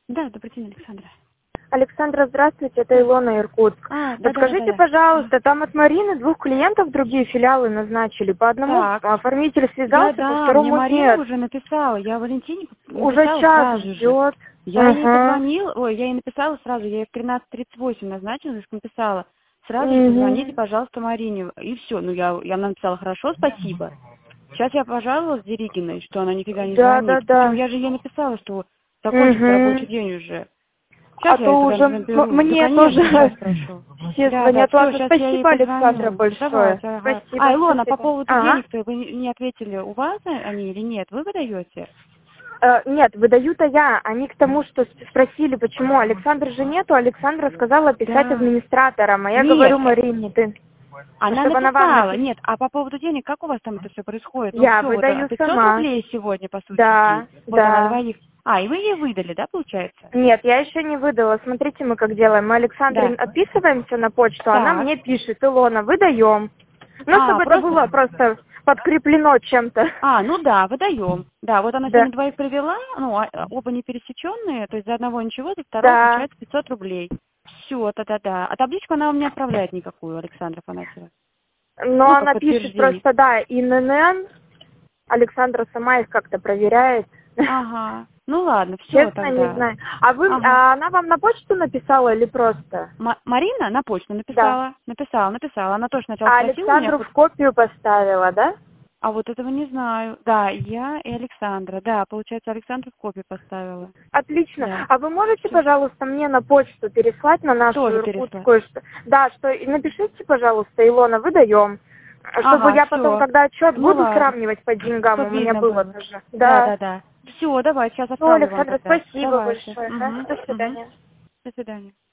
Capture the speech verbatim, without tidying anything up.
Да, добрый день, Александра. Александра, здравствуйте, это Илона, Иркутск. А, да, Подскажите, да, да, да. пожалуйста, там от Марины двух клиентов другие филиалы назначили. По одному Так. оформитель Я, связался, по да, мне второму Марина нет. уже написала, я Валентине Уже написала час сразу же. ждет. Я ей Ага. позвонила, ой, я ей написала сразу, я ей в тринадцать тридцать восемь назначила, и написала, сразу же позвоните, Мгм. пожалуйста, Марине. И все, ну я, я она написала, хорошо, спасибо. Сейчас я пожаловалась Деригиной, что она нифига не Да, да, звонит. Причем да. я же ей написала, что закончится рабочий Угу. день уже. А Сейчас я ее то туда уже м- наберу. Да, мне конечно, тоже сейчас прошу. все Да, да, звонят. все, Ладно, сейчас я ей спасибо, Александра, позвоню. большое. Давайте, ага. А, Спасибо, Илона, по спасибо. поводу Ага. денег-то вы не не ответили, у вас они или нет? Вы выдаете? Э, нет, выдаю-то я. Они к тому, что с- спросили, почему Александра же нету. Александра сказала писать Да. администратором. А я Нет, говорю Марине, ты, она чтобы она вам написала. написала. Нет, а по поводу денег, как у вас там это все происходит? Ну Я все, вот а, выдаю пятьсот сама. рублей сегодня, по сути, Да, здесь. Вот она да. двоих. А, и вы ей выдали, да, получается? Нет, я еще не выдала. Смотрите, мы как делаем. Мы Александре Да. отписываемся на почту, она Так. мне пишет, Илона, выдаем. Ну, А, чтобы это просто... было просто подкреплено чем-то. А, ну да, выдаем. Да, вот она Да, сегодня двоих привела, ну, а- а оба не пересеченные, то есть за одного ничего, за второго да. получается пятьсот рублей. Все, да-да-да. А табличку она вам не отправляет никакую, Александра Фанасьева. Но Ну, как она пишет подтверждение. просто, да, ИНН. Александра сама их как-то проверяет. Ага. Ну ладно, все Честно, не тогда. знаю. А вы, Ага. а она вам на почту написала или просто? Ма- Марина на почту Да. написала, написала, написала. Она тоже сначала А спросила у меня, Александру вот, в копию поставила, да? а вот этого не знаю. Да, я и Александра. Да, получается, Александра в копию поставила. Отлично. Да. А вы можете, Все. пожалуйста, мне на почту переслать, на нашу Тоже переслать. иркутскую, что... Да, что и напишите, пожалуйста, Илона, выдаем. Чтобы Ага, я потом, все. когда отчет буду Поняла. сравнивать по деньгам, у Чтоб меня видно было было. тоже. Да, Да. да, да. Все, давай, сейчас Ну, отправлю вам Александра, тогда. спасибо Давайте. большое. Ага. Угу, До угу. свидания. До свидания.